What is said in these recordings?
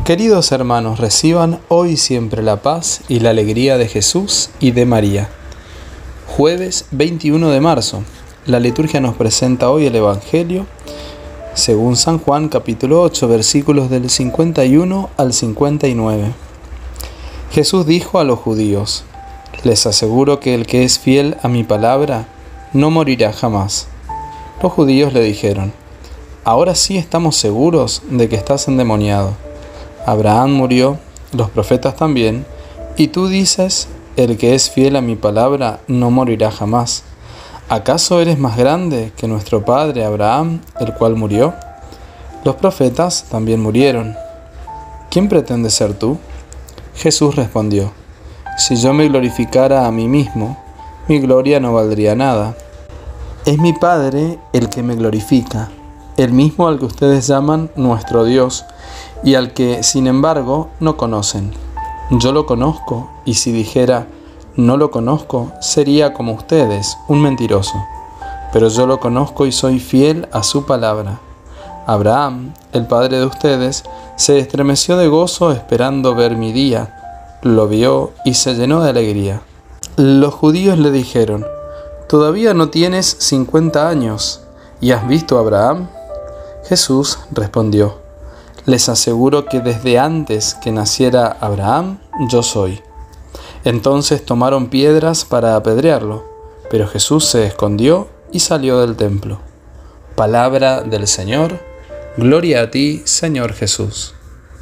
Queridos hermanos, reciban hoy y siempre la paz y la alegría de Jesús y de María. Jueves 21 de marzo. La liturgia nos presenta hoy el Evangelio según San Juan, capítulo 8, versículos del 51 al 59. Jesús dijo a los judíos: «Les aseguro que el que es fiel a mi palabra no morirá jamás». Los judíos le dijeron: «Ahora sí estamos seguros de que estás endemoniado. Abraham murió, los profetas también, y tú dices: el que es fiel a mi palabra no morirá jamás. ¿Acaso eres más grande que nuestro padre Abraham, el cual murió? Los profetas también murieron. ¿Quién pretendes ser tú?». Jesús respondió: «Si yo me glorificara a mí mismo, mi gloria no valdría nada. Es mi Padre el que me glorifica, el mismo al que ustedes llaman nuestro Dios, y al que, sin embargo, no conocen. Yo lo conozco, y si dijera no lo conozco, sería como ustedes, un mentiroso. Pero yo lo conozco y soy fiel a su palabra. Abraham, el padre de ustedes, se estremeció de gozo esperando ver mi día. Lo vio y se llenó de alegría». Los judíos le dijeron: «Todavía no tienes 50 años, ¿y has visto a Abraham?». Jesús respondió: «Les aseguro que desde antes que naciera Abraham, yo soy». Entonces tomaron piedras para apedrearlo, pero Jesús se escondió y salió del templo. Palabra del Señor. Gloria a ti, Señor Jesús.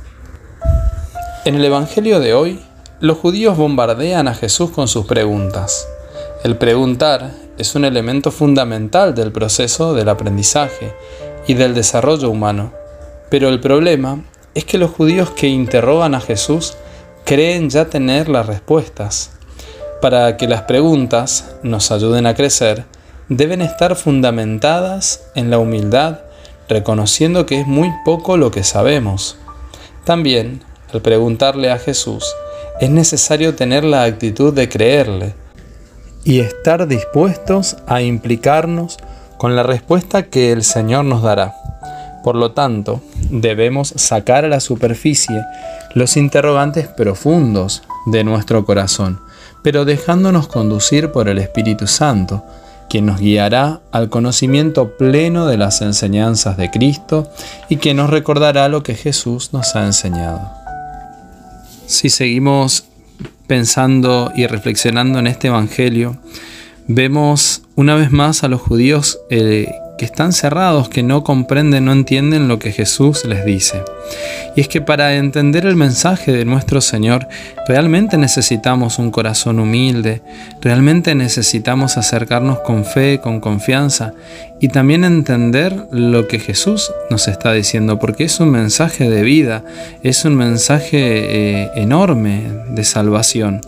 En el Evangelio de hoy, los judíos bombardean a Jesús con sus preguntas. El preguntar es un elemento fundamental del proceso del aprendizaje y del desarrollo humano. Pero el problema es que los judíos que interrogan a Jesús creen ya tener las respuestas. Para que las preguntas nos ayuden a crecer, deben estar fundamentadas en la humildad, reconociendo que es muy poco lo que sabemos. También, al preguntarle a Jesús, es necesario tener la actitud de creerle y estar dispuestos a implicarnos con la respuesta que el Señor nos dará. Por lo tanto, debemos sacar a la superficie los interrogantes profundos de nuestro corazón, pero dejándonos conducir por el Espíritu Santo, quien nos guiará al conocimiento pleno de las enseñanzas de Cristo y que nos recordará lo que Jesús nos ha enseñado. Si seguimos pensando y reflexionando en este Evangelio, vemos una vez más a los judíos que están cerrados, que no comprenden, no entienden lo que Jesús les dice. Y es que para entender el mensaje de nuestro Señor, realmente necesitamos un corazón humilde, realmente necesitamos acercarnos con fe, con confianza, y también entender lo que Jesús nos está diciendo, porque es un mensaje de vida, es un mensaje enorme de salvación.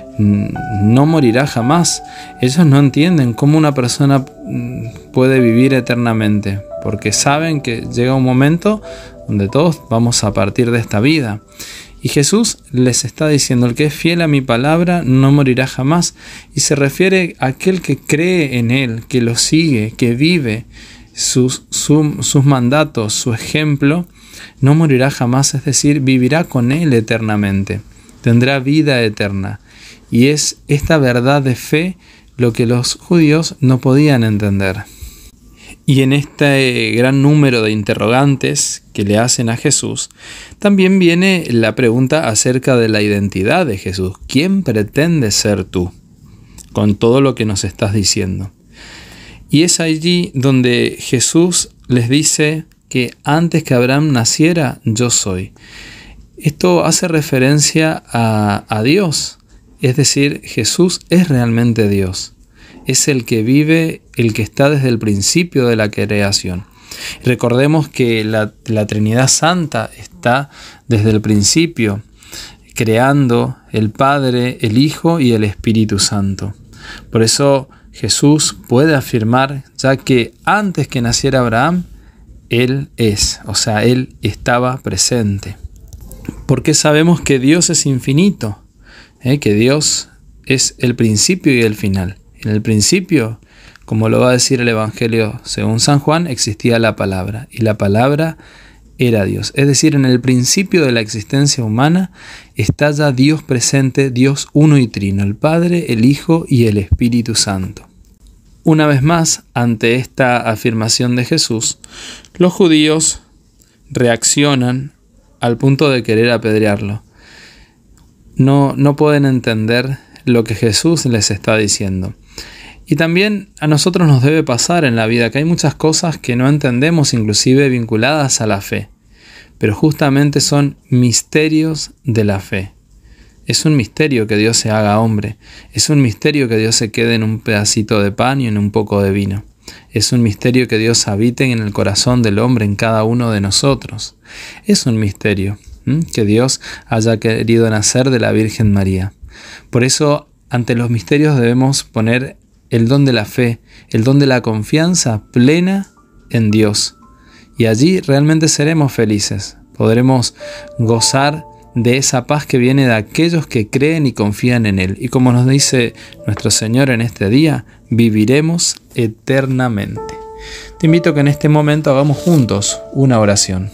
No morirá jamás. Ellos no entienden cómo una persona puede vivir eternamente, porque saben que llega un momento donde todos vamos a partir de esta vida. Y Jesús les está diciendo: el que es fiel a mi palabra no morirá jamás. Y se refiere a aquel que cree en Él, que lo sigue, que vive sus mandatos, su ejemplo, no morirá jamás, es decir, vivirá con Él eternamente, tendrá vida eterna. Y es esta verdad de fe lo que los judíos no podían entender. Y en este gran número de interrogantes que le hacen a Jesús, también viene la pregunta acerca de la identidad de Jesús. ¿Quién pretendes ser tú? Con todo lo que nos estás diciendo. Y es allí donde Jesús les dice que antes que Abraham naciera, yo soy. Esto hace referencia a Dios. Es decir, Jesús es realmente Dios. Es el que vive, el que está desde el principio de la creación. Recordemos que la Trinidad Santa está desde el principio, creando el Padre, el Hijo y el Espíritu Santo. Por eso Jesús puede afirmar, ya que antes que naciera Abraham, Él es, o sea, Él estaba presente. Porque sabemos que Dios es infinito. Que Dios es el principio y el final. En el principio, como lo va a decir el Evangelio según San Juan, existía la palabra, y la palabra era Dios. Es decir, en el principio de la existencia humana está ya Dios presente, Dios uno y trino, el Padre, el Hijo y el Espíritu Santo. Una vez más, ante esta afirmación de Jesús, los judíos reaccionan al punto de querer apedrearlo. No pueden entender lo que Jesús les está diciendo. Y también a nosotros nos debe pasar en la vida que hay muchas cosas que no entendemos, inclusive vinculadas a la fe, pero justamente son misterios de la fe. Es un misterio que Dios se haga hombre, es un misterio que Dios se quede en un pedacito de pan y en un poco de vino. Es un misterio que Dios habite en el corazón del hombre, en cada uno de nosotros. Es un misterio que Dios haya querido nacer de la Virgen María. Por eso, ante los misterios debemos poner el don de la fe, el don de la confianza plena en Dios. Y allí realmente seremos felices. Podremos gozar de esa paz que viene de aquellos que creen y confían en Él. Y como nos dice nuestro Señor en este día, viviremos eternamente. Te invito a que en este momento hagamos juntos una oración.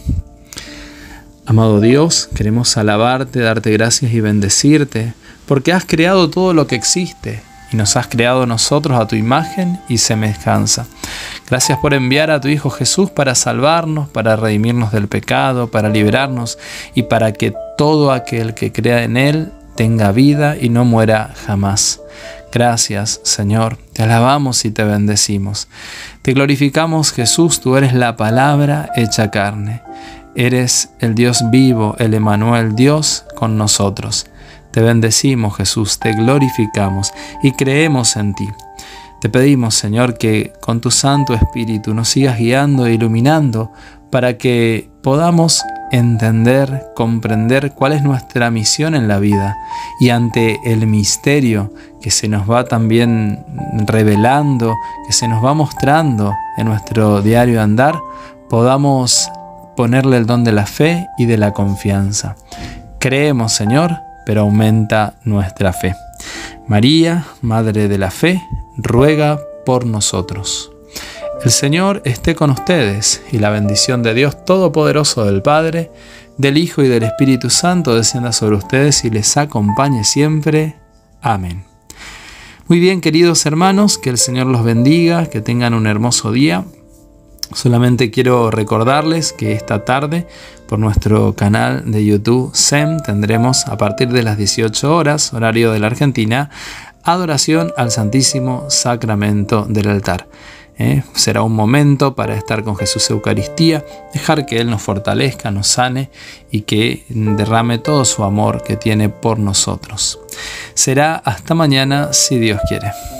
Amado Dios, queremos alabarte, darte gracias y bendecirte, porque has creado todo lo que existe y nos has creado nosotros a tu imagen y semejanza. Gracias por enviar a tu Hijo Jesús para salvarnos, para redimirnos del pecado, para liberarnos y para que todo aquel que crea en Él tenga vida y no muera jamás. Gracias, Señor, te alabamos y te bendecimos. Te glorificamos, Jesús, tú eres la palabra hecha carne. Eres el Dios vivo, el Emmanuel, Dios con nosotros. Te bendecimos, Jesús, te glorificamos y creemos en ti. Te pedimos, Señor, que con tu Santo Espíritu nos sigas guiando e iluminando para que podamos entender, comprender cuál es nuestra misión en la vida y ante el misterio que se nos va también revelando, que se nos va mostrando en nuestro diario andar, podamos ponerle el don de la fe y de la confianza. Creemos, Señor, pero aumenta nuestra fe. María, Madre de la Fe, ruega por nosotros. El Señor esté con ustedes y la bendición de Dios Todopoderoso, del Padre, del Hijo y del Espíritu Santo descienda sobre ustedes y les acompañe siempre. Amén. Muy bien, queridos hermanos, que el Señor los bendiga, que tengan un hermoso día. Solamente quiero recordarles que esta tarde por nuestro canal de YouTube SEM tendremos a partir de las 18 horas, horario de la Argentina, adoración al Santísimo Sacramento del altar. Será un momento para estar con Jesús Eucaristía, dejar que Él nos fortalezca, nos sane y que derrame todo su amor que tiene por nosotros. Será hasta mañana si Dios quiere.